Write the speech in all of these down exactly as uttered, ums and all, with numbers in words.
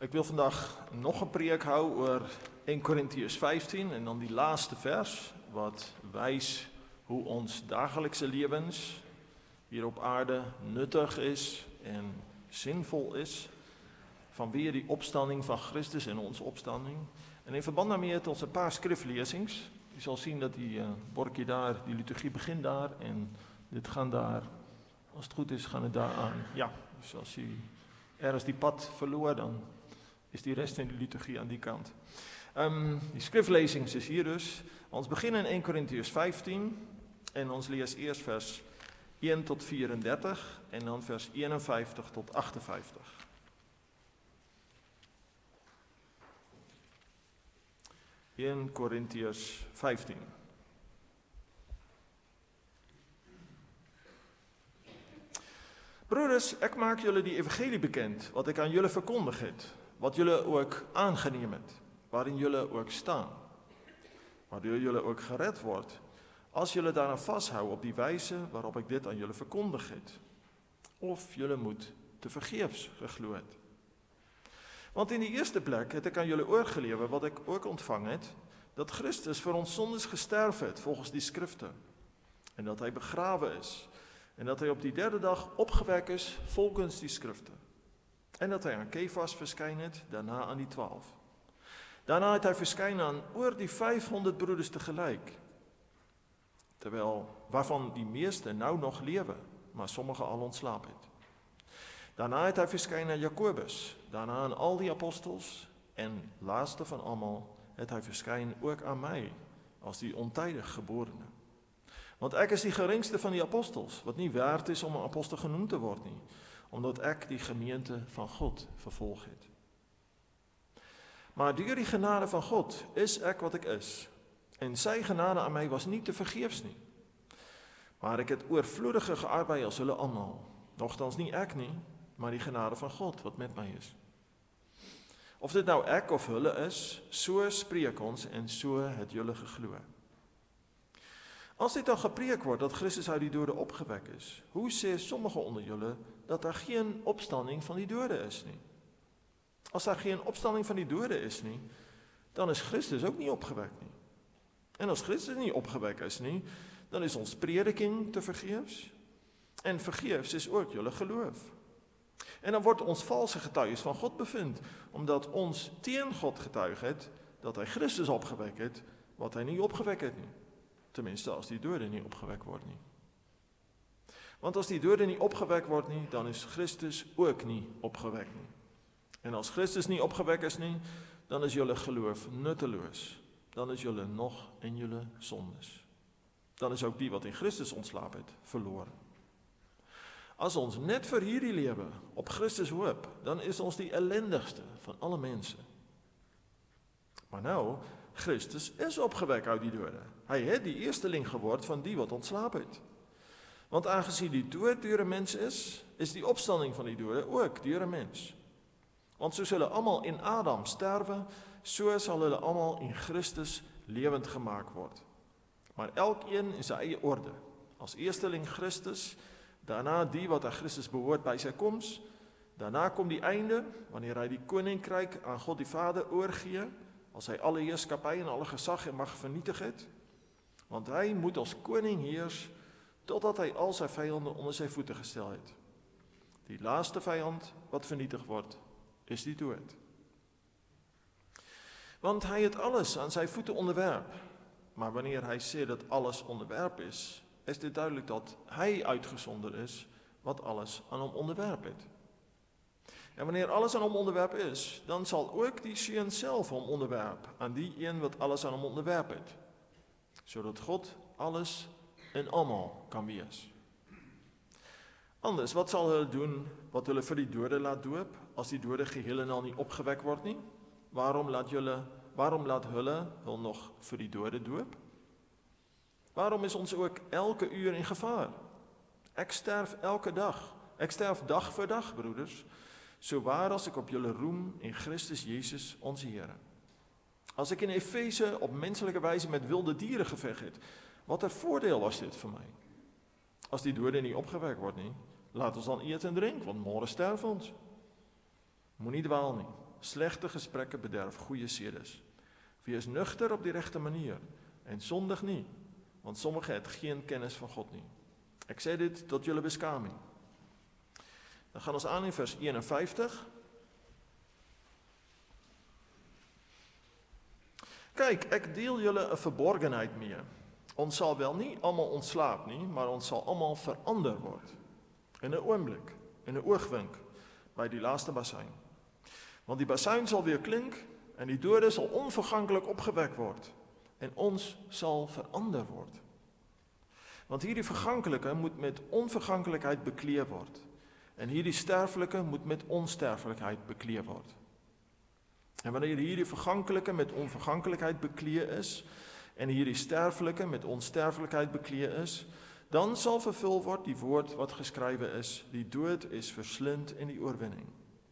Ik wil vandaag nog een preek houden over Eerste Korintiërs vijftien en dan die laatste vers, wat wijst hoe ons dagelijkse levens hier op aarde nuttig is en zinvol is, vanweer die opstanding van Christus en onze opstanding. En in verband daarmee het ons een paar schriftlezings. Je zal zien dat die uh, bordje daar, die liturgie begint daar en dit gaan daar, als het goed is, gaan het daar aan. Ja, dus als je ergens die pad verloor, dan is die rest in de liturgie aan die kant. Um, die schriftlezings is hier dus. Ons beginnen in Eerste Korintiërs vijftien en ons lees eerst vers één tot vierendertig en dan vers eenenvijftig tot achtenvijftig. Eerste Korintiërs vijftien. Broeders, ik maak jullie die evangelie bekend, wat ik aan jullie verkondig heb, wat jullie ook aangeneem hebt, waarin jullie ook staan, waardoor jullie ook gered wordt, als jullie daaraan vasthouden op die wijze waarop ik dit aan jullie verkondig heb. Of jullie moet te vergeefs gegloeid. Want in die eerste plek heb ik aan jullie oorgeleerd wat ik ook ontvangen heb, dat Christus voor ons zondes gesterven heeft volgens die schriften. En dat hij begraven is. En dat hij op die derde dag opgewekt is volgens die schriften. En dat hij aan Kefas verschijnt, daarna aan die twaalf. Daarna heeft hij verschijnen aan oor die vijfhonderd broeders tegelijk. Terwijl, waarvan die meeste nou nog leven, maar sommigen al ontslapen het. Daarna heeft hij verschijnen aan Jacobus, daarna aan al die apostels. En laatste van allemaal, heeft hij verschijnen ook aan mij, als die ontijdig geborene. Want ik is die geringste van die apostels, wat niet waard is om een apostel genoemd te worden, omdat ik die gemeente van God vervolg heb. Maar door die genade van God is ik wat ik is. En zijn genade aan mij was niet te vergeefs niet. Maar ik het oorvloedige gearbeid als zullen allemaal. Nochtans niet ik niet, maar die genade van God wat met mij is. Of dit nou ik of hulle is, zo spreek ons en zo het jullie gegloe. Als dit dan gepreek wordt dat Christus uit die doden opgewekt is, hoe zeggen sommigen onder jullie dat er geen opstanding van die doden is niet? Als er geen opstanding van die doden is niet, dan is Christus ook niet opgewekt niet. En als Christus niet opgewekt is niet, dan is ons prediking te vergeefs. En vergeefs is ook jullie geloof. En dan wordt ons valse getuigenis van God bevind, omdat ons tegen God getuigd heeft dat hij Christus opgewekt heeft, wat hij niet opgewekt heeft niet. Tenminste, als die doden niet opgewekt wordt niet. Want als die doden niet opgewekt wordt niet, dan is Christus ook niet opgewekt niet. En als Christus niet opgewekt is niet, dan is jullie geloof nutteloos. Dan is jullie nog in jullie zondes. Dan is ook die wat in Christus ontslapen heeft, verloren. Als ons net voor hierdie leven op Christus hoop, dan is ons die ellendigste van alle mensen. Maar nou, Christus is opgewekt uit die doden. Hij heeft die eersteling geworden van die wat ontslapen heeft. Want aangezien die dood door een mens is, is die opstanding van die doden ook door een mens. Want ze zullen allemaal in Adam sterven, zo zal hulle allemaal in Christus levend gemaakt worden. Maar elkeen in zijn eigen orde. Als eersteling Christus, daarna die wat aan Christus behoort bij zijn komst. Daarna komt die einde, wanneer hij die koninkrijk aan God die Vader oorgeeft, als hij alle heerschappij en alle gezag en macht vernietigt. Want hij moet als koning heers, totdat hij al zijn vijanden onder zijn voeten gesteld heeft. Die laatste vijand wat vernietigd wordt, is die dood. Want hij het alles aan zijn voeten onderwerp. Maar wanneer hij zegt dat alles onderwerp is, is dit duidelijk dat hij uitgezonderd is wat alles aan hem onderwerp is. En wanneer alles aan hem onderwerp is, dan zal ook die Seun zelf hem onderwerp aan die een wat alles aan hem onderwerp is. Zodat God alles en allemaal kan wees. Anders, wat zal hij doen wat jullie voor die doden laat doen, als die doden geheel en al niet opgewekt wordt niet? Waarom laat jullie, waarom laat hulle wel nog voor die doden doen? Waarom is ons ook elke uur in gevaar? Ik sterf elke dag. Ik sterf dag voor dag, broeders. Zo waar als ik op jullie roem in Christus Jezus onze Heer. Als ik in Efeze op menselijke wijze met wilde dieren gevecht heb, wat een voordeel was dit voor mij? Als die doden niet opgewekt wordt niet, laat ons dan eten en drinken, want morgen sterven ons. Moet niet dwalen niet. Slegte gesprekke bederf goeie sedes. Wees nugter op die regte manier en sondig nie, want sommige het geen kennis van God nie. Ek sê dit tot julle beskaming. Dan gaan ons aan in vers eenenvyftig. Kyk, ek deel julle 'n verborgenheid mee. Ons sal wel nie almal ontslaap nie, maar ons sal almal verander word. In 'n oomblik, in 'n oogwink, by die laaste basuin. Want die basuin sal weer klink, en die dode sal onverganklik opgewek word, en ons sal verander word. Want hierdie verganklike moet met onverganklikheid bekleed word, en hierdie sterflike moet met onsterflikheid bekleed word. En wanneer hierdie verganklike met onverganklikheid bekleed is, en hierdie sterflike met onsterflikheid bekleed is, dan sal vervul word die woord wat geskrywe is, die dood is verslind in die oorwinning.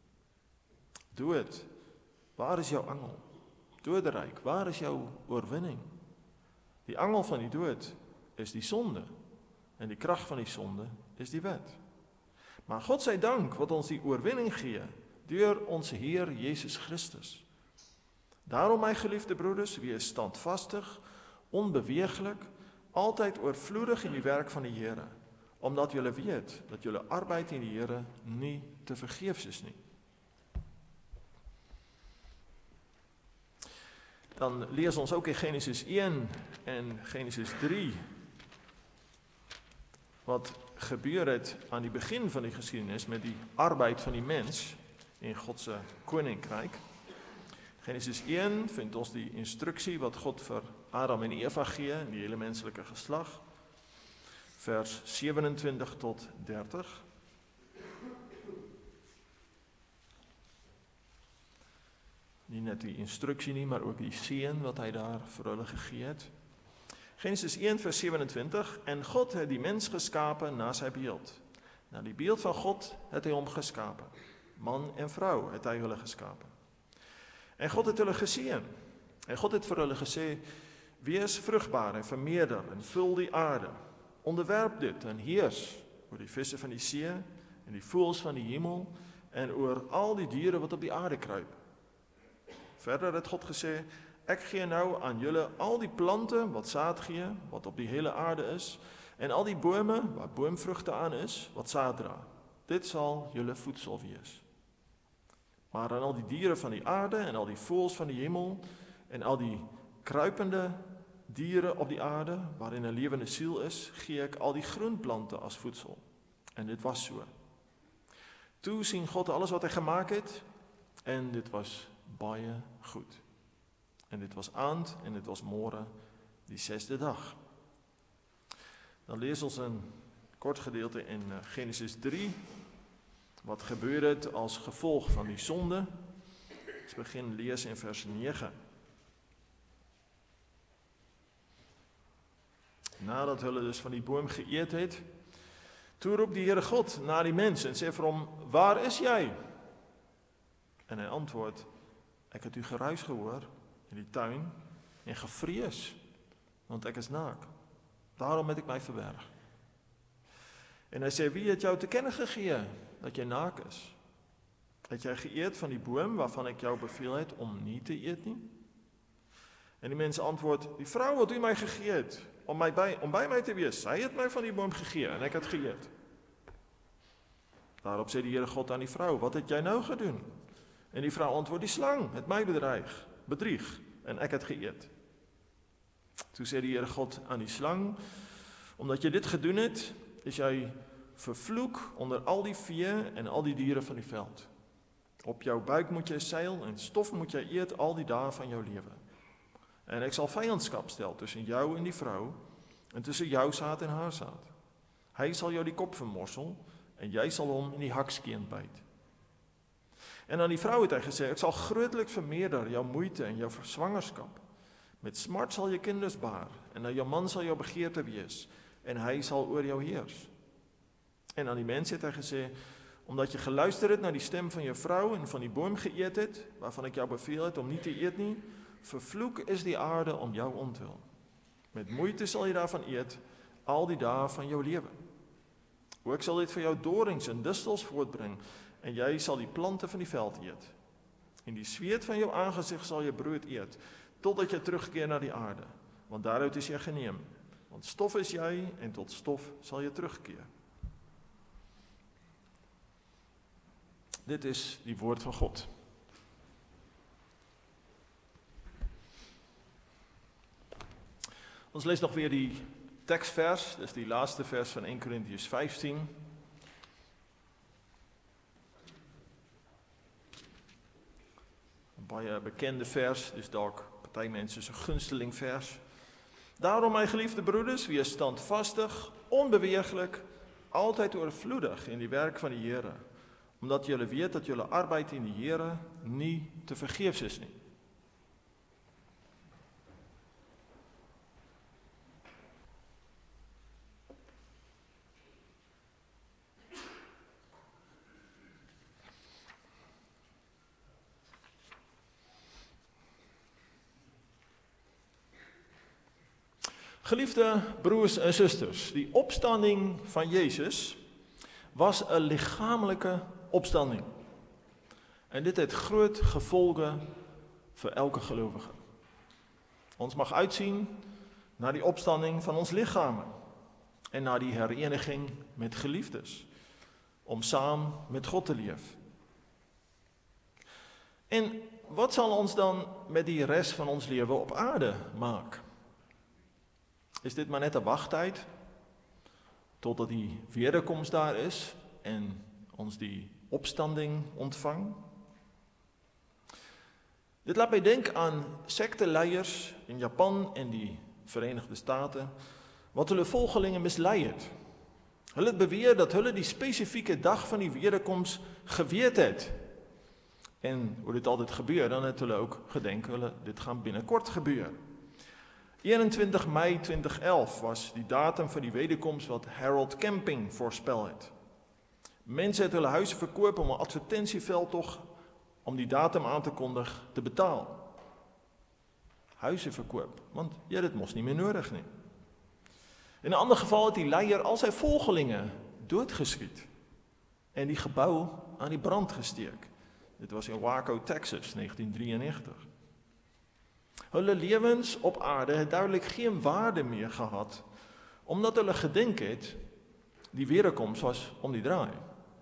Dood, waar is jou angel? Doderyk, waar is jou oorwinning? Die angel van die dood is die sonde, en die krag van die sonde is die wet. Maar God sy dank wat ons die oorwinning gee, deur ons Heer Jesus Christus. Daarom, my geliefde broeders, wees standvastig, onbeweeglik, altyd oorvloedig in die werk van die Here, omdat julle weet dat julle arbeid in die Here nie te vergeefs is nie. Dan lees ons ook in Genesis een en Genesis drie, wat gebeur het aan die begin van die geskiedenis met die arbeid van die mens in God se koninkryk. Genesis een vind ons die instruksie wat God vir Adam en Eva gee in die hele menslike geslag, vers sewenentwintig tot dertig. Nie net die instruksie nie, maar ook die seën wat hy daar vir hulle gegee het. Genesis een vers sewenentwintig, en God het die mens geskape na sy beeld. Na die beeld van God het hy hom geskape. Man en vrou het hy hulle geskape. En God het hulle geseën. En God het vir hulle gesê, wees vrugbaar en vermeerder en vul die aarde. Onderwerp dit en heers oor die visse van die see en die voëls van die hemel en oor al die diere wat op die aarde kruip. Verder het God gesê, ek gee nou aan julle al die plante wat saad gee, wat op die hele aarde is, en al die bome waar boomvrugte aan is, wat saad dra. Dit sal julle voedsel wees. Maar aan al die diere van die aarde en al die voëls van die hemel en al die kruipende diere op die aarde, waarin 'n lewende siel is, gee ek al die groenplante as voedsel. En dit was so. Toe sien God alles wat hy gemaak het, en dit was baie goed. En dit was aand en dit was môre, die sesde dag. Dan lees ons 'n kort gedeelte in Genesis drie, wat gebeur het as gevolg van die sonde. Ons begin lees in vers negen. Nadat hulle dus van die boom geëet het, toe roep die Here God na die mens en sê vir hom, waar is jy? En hy antwoord, ek het u geruis gehoor in die tuin en gevrees, want ek is naak. Daarom het ek my verberg. En hy sê, wie het jou te kennen gegee dat jy naak is? Het jy geëet van die boom waarvan ek jou beveel het om nie te eet nie? En die mens antwoord, die vrou wat u my gegee het, om, my by, om by my te wees, sy het my van die boom gegee en ek het geëet. Daarop sê die Here God aan die vrou, wat het jy nou gedoen? En die vrou antwoord, die slang het my bedreig, bedrieg en ek het geëet. Toe sê die Here God aan die slang, omdat jy dit gedoen het, is jy vervloek onder al die vee en al die diere van die veld. Op jou buik moet jy seil en stof moet jy eet al die dae van jou lewe. En ek sal vyandskap stel tussen jou en die vrou, en tussen jou saad en haar saad. Hy sal jou die kop vermorsel, en jy sal hom in die hakskeen byt. En aan die vrou het hy gesê, ek sal grootlik vermeerder jou moeite en jou swangerskap. Met smart sal jy kinders baar, en na jou man sal jou begeerte wees, en hy sal oor jou heers. En aan die mens het hy gesê, omdat jy geluister het na die stem van jou vrou en van die boom geëet het, waarvan ek jou beveel het om nie te eet nie, vervloek is die aarde om jou ontwil. Met moeite sal jy daarvan eet, al die dae van jou lewe. Ook sal dit vir jou dorings en distels voortbring, en jy sal die plante van die veld eet. In die zweet van jou aangezicht zal je brood eet, totdat je terugkeert naar die aarde. Want daaruit is je geneem. Want stof is jij en tot stof zal je terugkeren. Dit is die woord van God. Ons lees nog weer die tekstvers, dus die laatste vers van eerste Korintiërs vijftien. Een baie bekende vers, dus dalk party mense se gunsteling vers. Daarom, my geliefde broeders, wees standvastig, onbeweeglik, altyd oorvloedig in die werk van die Here, omdat julle weet dat julle arbeid in die Here nie te vergeefs is nie. Geliefde broers en susters, die opstanding van Jezus was een lichamelijke opstanding. En dit heeft groot gevolgen voor elke gelovige. Ons mag uitzien naar die opstanding van ons lichamen en naar die hereniging met geliefdes, om samen met God te leven. En wat zal ons dan met die rest van ons leven op aarde maken? Is dit maar net een wachttijd, totdat die wederkomst daar is en ons die opstanding ontvangt? Dit laat mij denken aan secteleiers in Japan en die Verenigde Staten, wat hulle volgelingen misleidt. Hulle het beweer dat hulle die specifieke dag van die wederkomst geweet het. En hoe dit altijd gebeurt, dan het hulle ook gedenk, hulle, dit gaan binnenkort gebeuren. eenentwintig mei tweeduizend elf was die datum van die wederkomst wat Harold Camping voorspel het. Mensen het hulle huizen verkoop om een advertentieveld toch om die datum aan te kondigen te betalen. Huizen verkoop, want ja, dit moest niet meer nodig nie. In een ander geval het die leier al zijn volgelingen doodgeschiet en die gebouw aan die brand gesteek. Dit was in Waco, Texas, negentien drieënnegentig. Hulle lewens op aarde het duidelijk geen waarde meer gehad, omdat hulle gedink het, die wederkomst was om die draai.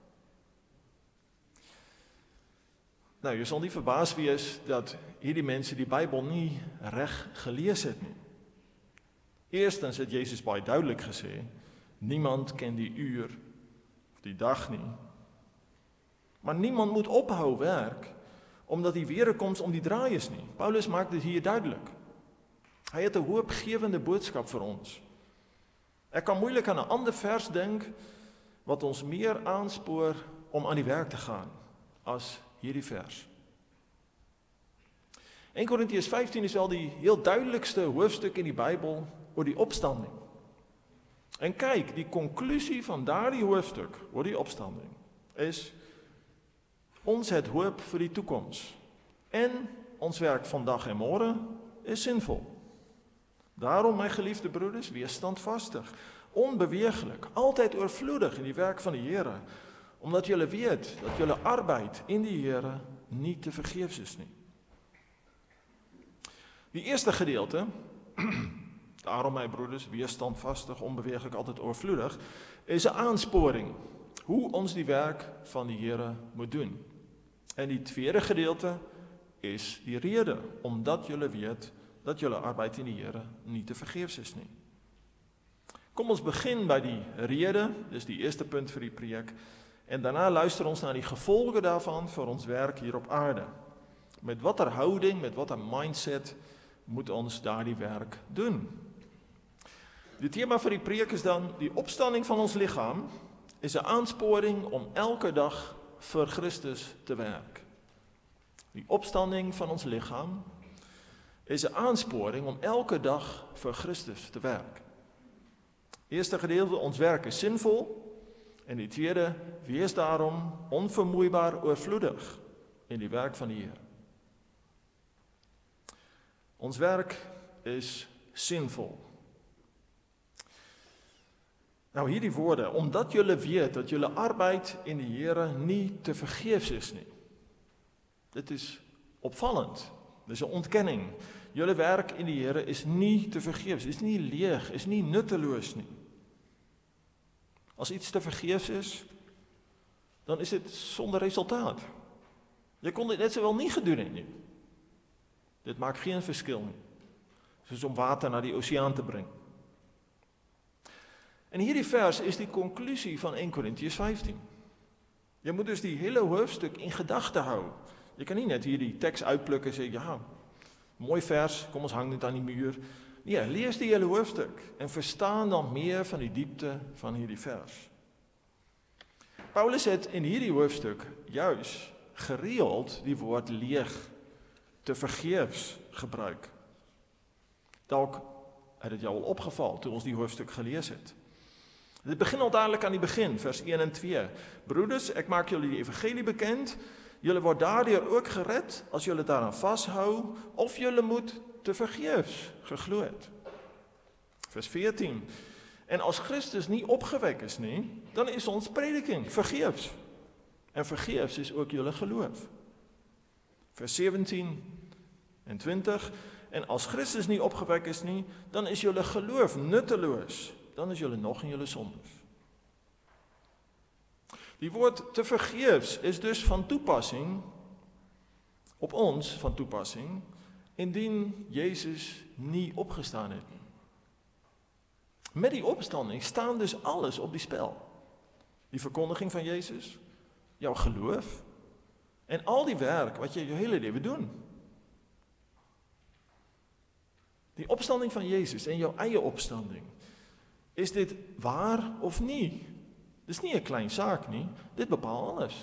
Nou, je zal niet verbaasd wees dat hierdie mense die Bijbel niet reg gelees het nie. Eerstens het Jezus baie duidelijk gesê, niemand ken die uur of die dag nie. Maar niemand moet ophou werk, omdat die wederkomst om die draai is nie. Paulus maakt dit hier duidelijk. Hij het een hoopgevende boodschap voor ons. Ik kan moeilijk aan een ander vers denken, wat ons meer aanspoor om aan die werk te gaan, als hierdie vers. eerste Korintiërs vijftien is wel die heel duidelijkste hoofdstuk in die Bijbel oor die opstanding. En kijk, die conclusie van daardie hoofdstuk oor die opstanding is ons het hoop voor die toekomst. En ons werk vandaag en morgen is zinvol. Daarom, mijn geliefde broeders, wees standvastig, onbeweeglijk, altijd oorvloedig in die werk van de Here, omdat jullie weet dat jullie arbeid in die Here niet te vergeefs is nie. Die eerste gedeelte, daarom mijn broeders, wees standvastig, onbeweeglijk, altijd oorvloedig, is een aansporing hoe ons die werk van die Here moet doen. En die tweede gedeelte is die rede, omdat jullie weet dat jullie arbeid in die Here niet te vergeefs is nie. Kom ons begin bij die rede, dus die eerste punt voor die preek, en daarna luister ons naar die gevolgen daarvan voor ons werk hier op aarde. Met wat er houding, met wat er mindset moet ons daar die werk doen. Het thema voor die preek is dan, die opstanding van ons lichaam is een aansporing om elke dag voor Christus te werken. Die opstanding van ons lichaam is een aansporing om elke dag voor Christus te werken. Eerste gedeelte, ons werk is zinvol. En die tweede, wees daarom onvermoeibaar oorvloedig in die werk van de Heer. Ons werk is zinvol. Nou hier die woorden, omdat jullie weet dat jullie arbeid in de Here niet te vergeefs is nie. Dit is opvallend. Dis 'n ontkenning. Julle werk in die Here is nie te vergeefs, is nie leeg, is nie nutteloos nie. As iets te vergeefs is, dan is dit sonder resultaat. Jy kon dit net sowel nie gedoen het nie. Dit maak geen verskil nie. Soos om water na die oseaan te bring. En hierdie vers is die konklusie van Eerste Korintiërs vyftien. Jy moet dus die hele hoofstuk in gedagte hou. Jy kan nie net hierdie teks uitpluk en sê, ja, mooi vers, kom ons hang dit aan die muur. Nee, lees die hele hoofstuk en verstaan dan meer van die diepte van hierdie vers. Paulus het in hierdie hoofstuk juis gereeld die woord leeg, te vergeefs gebruik. Dalk het dit jou al opgeval toe ons die hoofstuk gelees het. Dit begin al dadelik aan die begin, vers een en twee. Broeders, ek maak julle die evangelie bekend, julle word daardeur ook gered, as julle daaraan vashou, of julle moet te vergeefs geglo het. Vers veertien. En as Christus nie opgewek is nie, dan is ons prediking vergeefs. En vergeefs is ook julle geloof. Vers sewentien en twintig. En as Christus nie opgewek is nie, dan is julle geloof nutteloos. Dan is julle nog in julle sondes. Die woord te vergeefs is dus van toepassing, op ons van toepassing, indien Jezus nie opgestaan het nie. Met die opstanding staan dus alles op die spel. Die verkondiging van Jezus, jouw geloof en al die werk wat je je hele leven doen. Die opstanding van Jezus en jouw eigen opstanding. Is dit waar of niet? Dit is niet een klein zaak, nie. Dit bepaalt alles.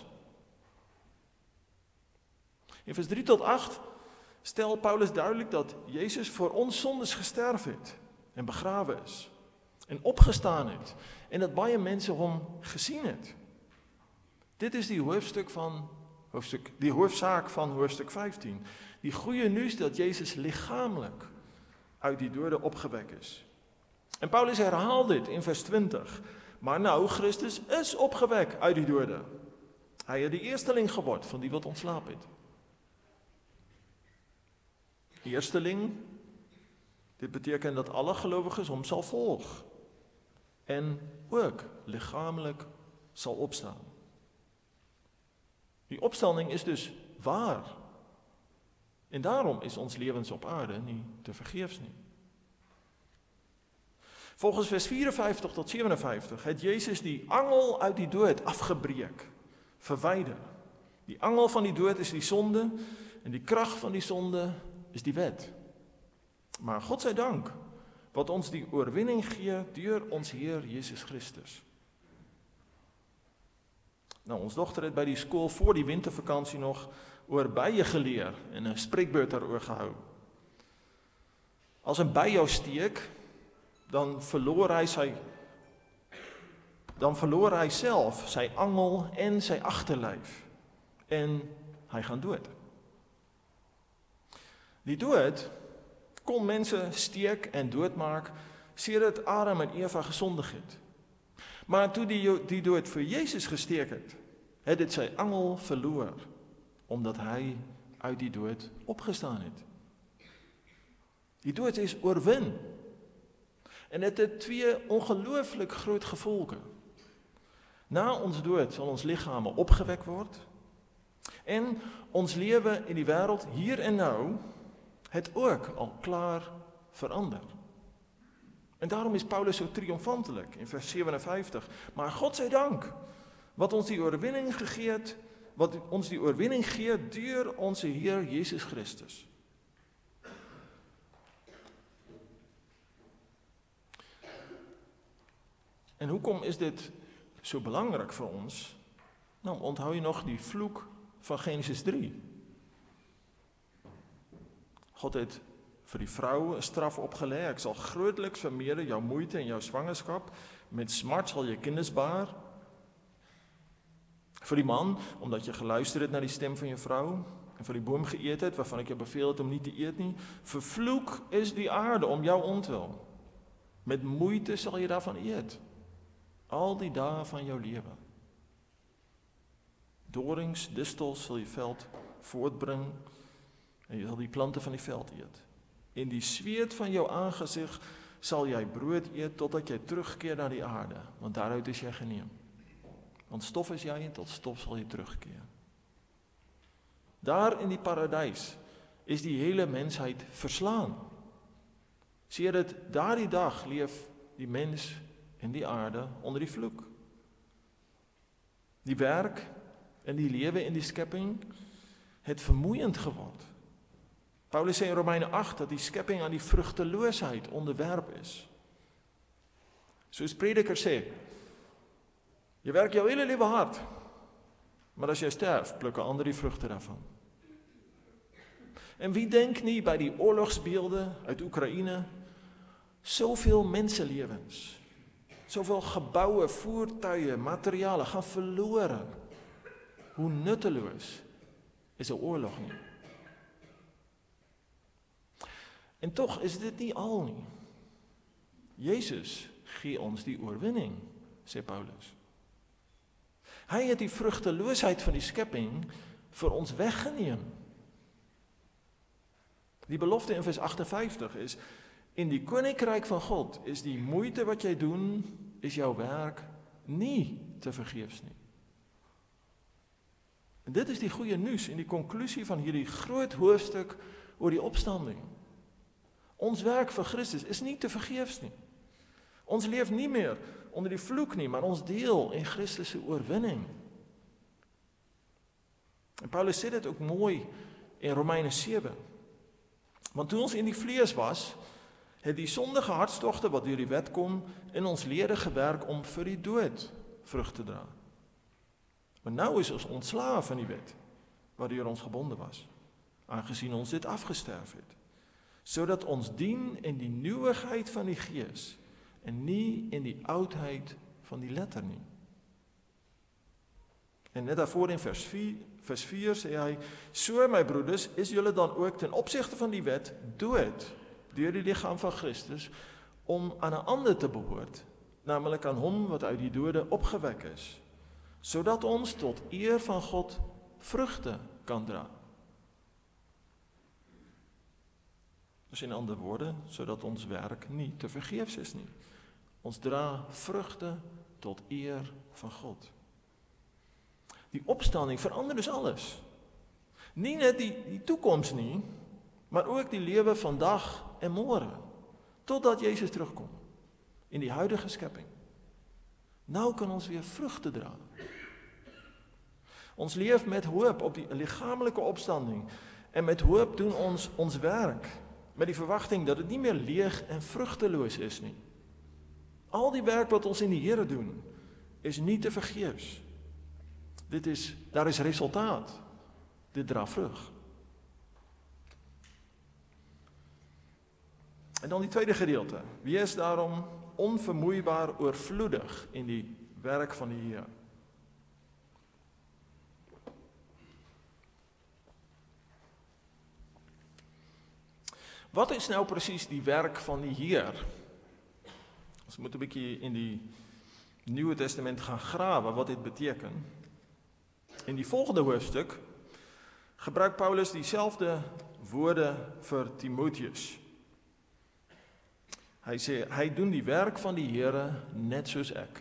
In vers drie tot acht stelt Paulus duidelijk dat Jezus voor ons zondes gesterven heeft en begraven is en opgestaan heeft en dat baie mensen hom gezien het. Dit is die hoofdstuk van hoofdstuk, die hoofdzaak van hoofdstuk vijftien. Die goede nieuws dat Jezus lichamelijk uit die doden opgewekt is. En Paulus herhaalt dit in vers twintig. Maar nou, Christus is opgewekt uit die doden. Hij is de eersteling geworden van die wat ontslapen het. Eersteling, dit betekent dat alle gelovigen hem zal volgen. En ook lichamelijk zal opstaan. Die opstanding is dus waar. En daarom is ons levens op aarde niet te vergeefs niet. Volgens vers vierenvijftig tot zevenenvijftig het Jezus die angel uit die dood afgebreek, verwijder. Die angel van die dood is die zonde en die kracht van die zonde is die wet. Maar God zij dank, wat ons die oorwinning gee deur ons Heer Jezus Christus. Nou, ons dochter het by die skool voor die wintervakantie nog oor bye geleer en 'n spreekbeurt daaroor gehou. As 'n by jou steek, dan verloor hy sy dan verloor hy self sy angel en sy agterlyf en hy gaan dood. Die dood kon mense steek en doodmaak sedert Adam en Eva gesondig het. Maar toe die, die dood vir Jezus gesteek het, het dit sy angel verloor, omdat hy uit die dood opgestaan het. Die dood is oorwin. En dit het twee ongelooflik groot gevolge. Na ons dood sal ons liggame opgewek word, en ons lewe in die wêreld hier en nou het ook al klaar verander. En daarom is Paulus zo triomfantelijk in vers zevenenvijftig. Maar God zij dank, wat ons die oorwinning gegeet, wat ons die oorwinning geeft deur onze Heer Jezus Christus. En hoekom is dit zo belangrijk voor ons? Nou, onthou je nog die vloek van Genesis drie? God het vir die vrou 'n straf opgelê. Ek sal grootliks vermeerder jou moeite en jou swangerskap. Met smart sal jy kinders baar. Vir die man, omdat jy geluister het na die stem van jou vrou en van die boom geëet het waarvan ek jou beveel het om nie te eet nie. Vervloek is die aarde om jou ontwil. Met moeite sal jy daarvan eet. Al die dae van jou lewe. Dorings, distels sal jy veld voortbring. en jy sal die plante van die veld eet. In die sweet van jou aangesig sal jy brood eet totdat jy terugkeer na die aarde, want daaruit is jy geneem. Want stof is jy en tot stof sal jy terugkeer. Daar in die paradys is die hele mensheid verslaan. Sedert daardie dag leef die mens en die aarde onder die vloek. Die werk en die lewe in die skepping het vermoeiend geword. Paulus sê in Romeine agt dat die skepping aan die vrugteloosheid onderwerp is. Soos Prediker sê, jy werk jou hele lewe hard, maar as jy sterf, pluk 'n ander die vrugte daarvan. En wie dink nie by die oorlogsbeelde uit Oekraïne, soveel menselewens, soveel geboue, voertuie, materiale gaan verlore. Hoe nutteloos is 'n oorlog nie. En tog is dit nie al nie. Jesus gee ons die oorwinning, sê Paulus. Hy het die vrugteloosheid van die skepping vir ons weggeneem. Die belofte in vers agtenvyftig is, in die koninkryk van God is die moeite wat jy doen, is jou werk nie te vergeefs nie. En dit is die goeie nuus en die konklusie van hierdie groot hoofstuk oor die opstanding. Ons werk vir Christus is nie te vergeefs nie. Ons leef nie meer onder die vloek nie, maar ons deel in Christus se oorwinning. En Paulus sê dit ook mooi in Romeine sewe. Want toe ons in die vlees was, het die sondige hartstogte wat deur die wet kom in ons lede gewerk om vir die dood vrug te dra. Maar nou is ons ontslae van die wet wat deur ons gebonde was, aangesien ons dit afgesterf het, sodat ons dien in die nuwigheid van die gees en nie in die oudheid van die letter nie. En net daarvoor in vers vier, vers vier sê hy, so my broeders, is julle dan ook ten opsigte van die wet dood deur die liggaam van Christus om aan 'n ander te behoort, naamlik aan hom wat uit die dode opgewek is, sodat ons tot eer van God vrugte kan dra. Dus in ander woorde, sodat ons werk nie te vergeefs is nie. Ons dra vrugte tot eer van God. Die opstanding verander dus alles. Nie net die, die toekoms nie, maar ook die lewe vandag en môre, totdat Jezus terugkom in die huidige skepping. Nou kan ons weer vrugte dra. Ons leef met hoop op die liggaamlike opstanding en met hoop doen ons ons werk, met die verwagting dat dit nie meer leeg en vrugteloos is nie. Al die werk wat ons in die Here doen, is nie te vergeefs. Dit is, daar is resultaat. Dit dra vrug. En dan die tweede gedeelte. Wees daarom onvermoeibaar oorvloedig in die werk van die Here. Wat is nou presies die werk van die Heer? Ons moet 'n bietjie in die Nuwe Testament gaan grawe wat dit beteken. In die volgende hoofstuk gebruik Paulus dieselfde woorde vir Timoteus. Hy sê, hy doen die werk van die Here net soos ek.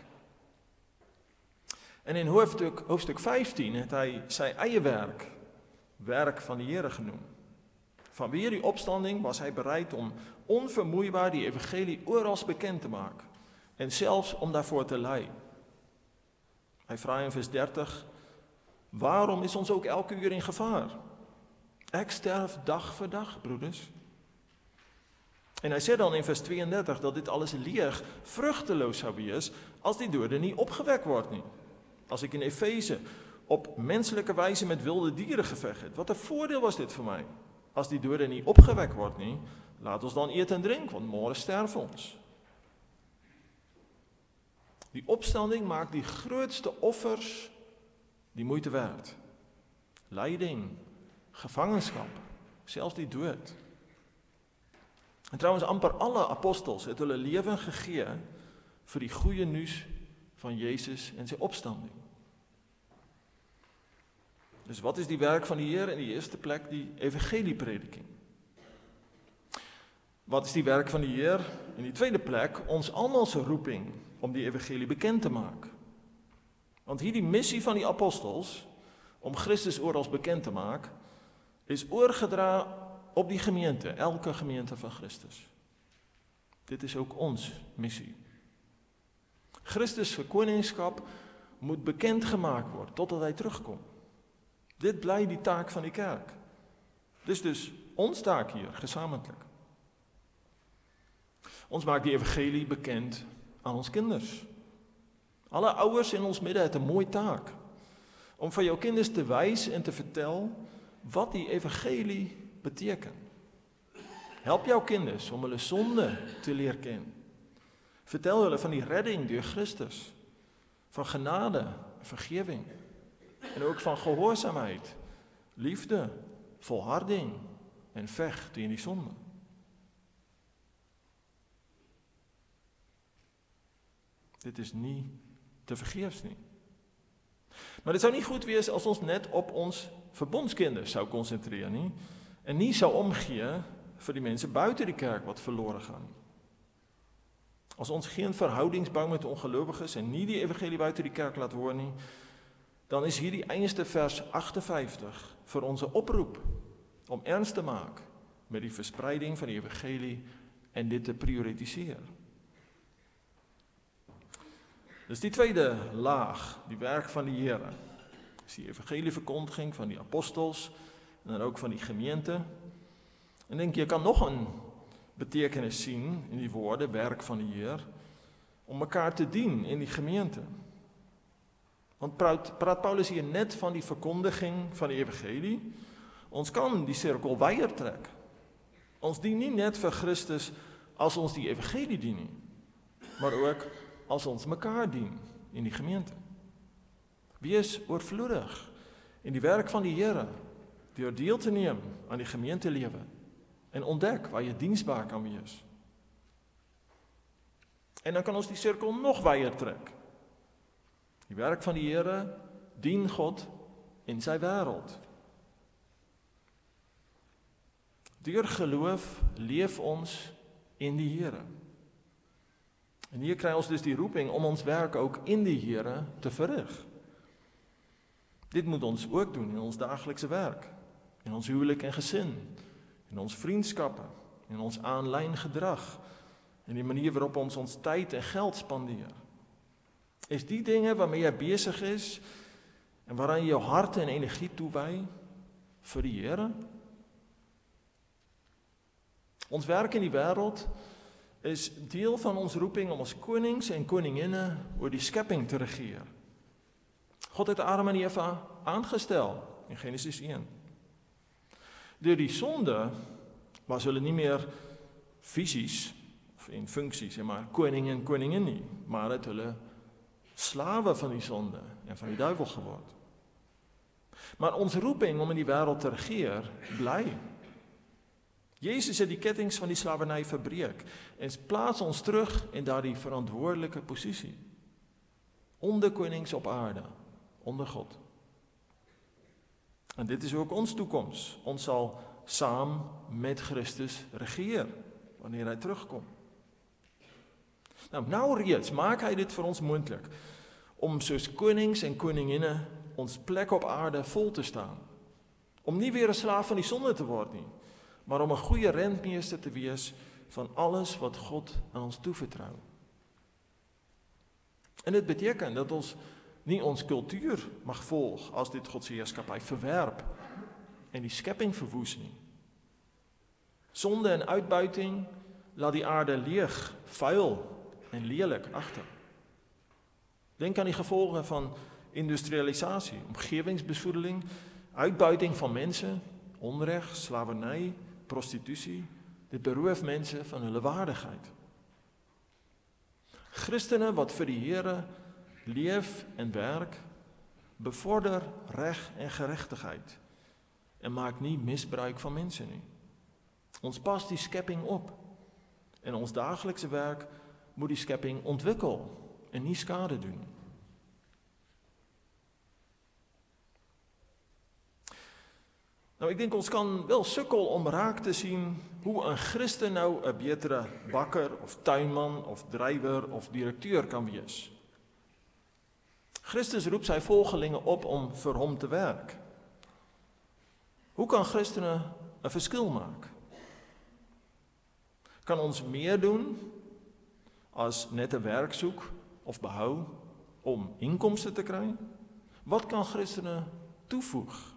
En in hoofstuk, hoofstuk vyftien het hy sy eie werk, werk van die Here genoem. Vanweer die opstanding was hy bereid om onvermoeibaar die evangelie oral bekend te maak en selfs om daarvoor te ly. Hy vra in vers dertig, waarom is ons ook elke uur in gevaar? Ek sterf dag vir dag, broeders. En hy sê dan in vers tweeëndertig dat dit alles leeg, vrugteloos sou wees as die dode nie opgewek word nie. As ek in Efese op menslike wyse met wilde diere geveg het, wat 'n voordeel was dit vir my? As die dode nie opgewek word nie, laat ons dan eet en drink, want môre sterf ons. Die opstanding maak die grootste offers die moeite werd. Lyding, gevangenskap, selfs die dood. En trouwens amper alle apostels het hulle lewe gegee vir die goeie nuus van Jesus en sy opstanding. Dus wat is die werk van die Here? In die eerste plek die evangelieprediking. Wat is die werk van die Heer? In die tweede plek ons almal se roeping om die evangelie bekend te maak. Want hierdie missie van die apostels om Christus oral bekend te maak, is oorgedra op die gemeente, elke gemeente van Christus. Dit is ook ons missie. Christus se koningskap moet bekend gemaak word totdat hy terugkom. Dit bly die taak van die kerk. Dis dus ons taak hier, gesamentlik. Ons maak die evangelie bekend aan ons kinders. Alle ouers in ons midde het 'n mooi taak om vir jou kinders te wys en te vertel wat die evangelie beteken. Help jou kinders om hulle sonde te leer ken. Vertel hulle van die redding deur Christus, van genade, vergewing en ook van gehoorsaamheid, liefde, volharding en veg teen die sonde. Dit is nie te vergeefs nie. Maar dit sou nie goed wees as ons net op ons verbondskinders sou konsentreer nie en nie sou omgee vir die mense buite die kerk wat verlore gaan. As ons geen verhoudings bou met ongelowiges en nie die evangelie buite die kerk laat hoor nie, dan is hierdie einste vers agt en vyftig vir ons 'n oproep om erns te maak met die verspreiding van die evangelie en dit te prioritiseer. Dis die tweede laag, die werk van die Here. Dis die evangelieverkondiging van die apostels en dan ook van die gemeente. En denk jy kan nog 'n betekenis sien in die woorde werk van die Heer om mekaar te dien in die gemeente. Want praat, praat Paulus hier net van die verkondiging van die evangelie. Ons kan die sirkel wyer trek. Ons dien nie net vir Christus as ons die evangelie dien nie, maar ook as ons mekaar dien in die gemeente. Wees oorvloedig in die werk van die Here deur deel te neem aan die gemeentelewe en ontdek waar jy diensbaar kan wees. En dan kan ons die sirkel nog wyer trek. Die werk van die Here dien God in sy wêreld. Deur geloof leef ons in die Here. En hier kry ons dus die roeping om ons werk ook in die Here te verrig. Dit moet ons ook doen in ons daaglikse werk, in ons huwelik en gesin, in ons vriendskappe, in ons aanlyn gedrag, in die manier waarop ons ons tyd en geld spandeer. Is die dinge waarmee jy besig is en waaraan jy jou hart en energie toewy vir die Here? Ons werk in die wêreld is deel van ons roeping om as konings en koninginne oor die skepping te regeer. God het Adam en Eva aangestel in Genesis een. Deur die sonde was hulle nie meer fisies of in funksies, maar koning en koningin nie, maar het hulle slawe van die sonde en van die duiwel geword. Maar ons roeping om in die wêreld te regeer bly. Jezus het die kettings van die slawerny verbreek en plaas ons terug in daardie verantwoordelike posisie. Onder konings op aarde, onder God. En dit is ook ons toekoms. Ons sal saam met Christus regeer wanneer hy terugkom. Nou, nou reeds maak hy dit vir ons moontlik om soos konings en koninginne ons plek op aarde vol te staan. Om nie weer 'n slaaf van die sonde te word nie, maar om 'n goeie rentmeester te wees van alles wat God aan ons toevertrou. En dit beteken dat ons nie ons kultuur mag volg as dit God se heerskappy verwerp en die skepping verwoes nie. Sonde en uitbuiting laat die aarde leeg, vuil en lelik agter. Denk aan die gevolge van industrialisasie, omgewingsbesoedeling, uitbuiting van mense, onreg, slawerny, prostitusie. Dit beroof mense van hulle waardigheid. Christene wat vir die Here leef en werk, bevorder reg en geregtigheid en maak nie misbruik van mense nie. Ons pas die skepping op en ons daaglikse werk moet die skepping ontwikkel en nie skade doen. Nou, ek dink ons kan wel sukkel om raak te sien hoe 'n Christen nou 'n betere bakker of tuinman of drywer of direkteur kan wees. Christus roep sy volgelinge op om vir hom te werk. Hoe kan Christene 'n verskil maak? Kan ons meer doen as net 'n werk soek of behou om inkomste te kry? Wat kan Christene toevoeg?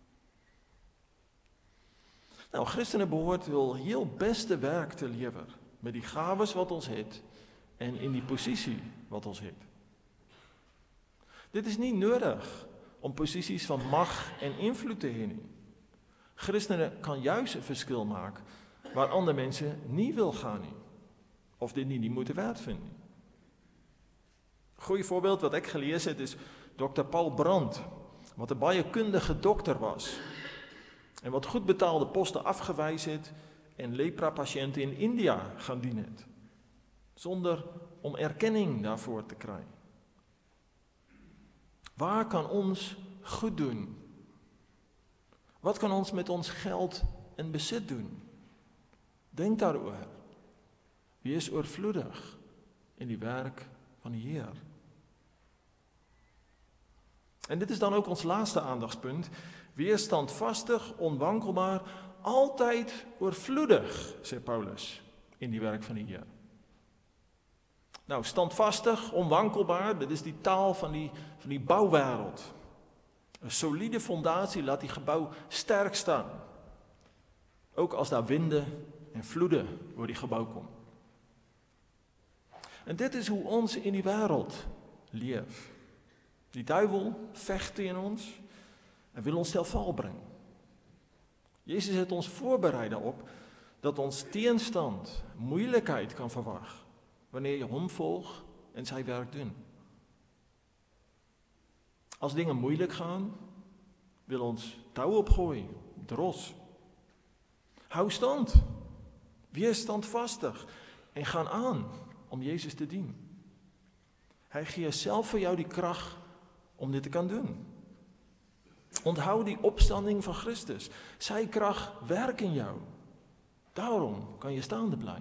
Nou, Christene behoort hul heel beste werk te lewer met die gawes wat ons het en in die posisie wat ons het. Dit is nie nodig om posisies van mag en invloed te hê nie. Christene kan juis 'n verskil maak waar ander mense nie wil gaan nie of dit nie die moeite werd vind nie. Goeie voorbeeld wat ek gelees het is dokter Paul Brand, wat 'n baie kundige dokter was en wat goed betaalde poste afgewys het en lepra-pasiënte in India gaan dien het, sonder om erkenning daarvoor te kry. Waar kan ons goed doen? Wat kan ons met ons geld in besit doen? Denk daaroor. Wees oorvloedig in die werk van die Heer. En dit is dan ook ons laaste aandachtspunt. Wees standvastig, onwankelbaar, altyd oorvloedig, sê Paulus, in die werk van die Heer. Nou, standvastig, onwankelbaar, dit is die taal van die, van die bouwwêreld. 'n Soliede fondasie laat die gebou sterk staan, ook as daar winde en vloede oor die gebou kom. En dit is hoe ons in die wêreld leef. Die duiwel veg teen ons en wil ons ter val bring. Jezus het ons voorberei daarop dat ons teenstand, moeilikheid kan verwag wanneer jy hom volg en sy werk doen. As dinge moeilik gaan, wil ons touw opgooi, dros. Hou stand, wees standvastig en gaan aan om Jezus te dien. Hy gee self vir jou die krag om dit te kan doen. Onthou die opstanding van Christus. Sy krag werk in jou. Daarom kan jy staande bly.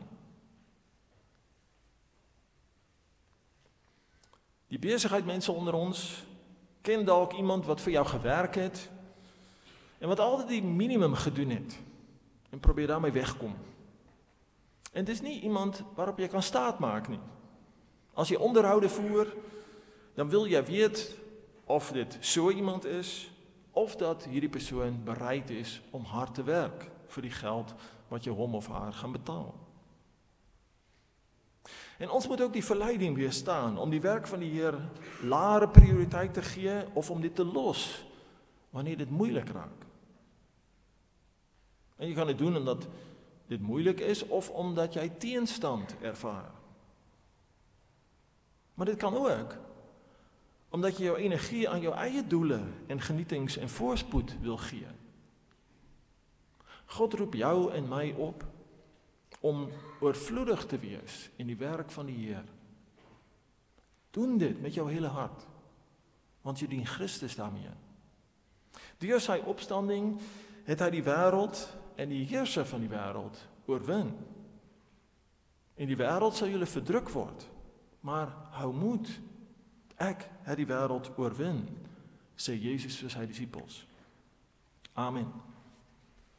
Die besigheidsmense onder ons ken dalk iemand wat vir jou gewerk het en wat altyd die minimum gedoen het en probeer daarmee wegkom. En dit is nie iemand waarop jy kan staat maak nie. As jy onderhoude voer, dan wil jy weet of dit so iemand is of dat hierdie persoon bereid is om hard te werk vir die geld wat jy hom of haar gaan betaal. En ons moet ook die verleiding weerstaan om die werk van die Heer lare prioriteit te gee of om dit te los wanneer dit moeilik raak. En jy kan dit doen omdat dit moeilik is of omdat jy teenstand ervaar. Maar dit kan ook omdat jy jou energie aan jou eie doele en genietings en voorspoed wil gee. God roep jou en my op om oorvloedig te wees in die werk van die Heer. Doen dit met jou hele hart, want jy dien Christus daarmee. Deur sy opstanding het hy die wêreld en die heerser van die wêreld oorwin. In die wêreld sal julle verdruk word, maar hou moed. Ek het die wêreld oorwin, sê Jezus vir sy disippels. Amen.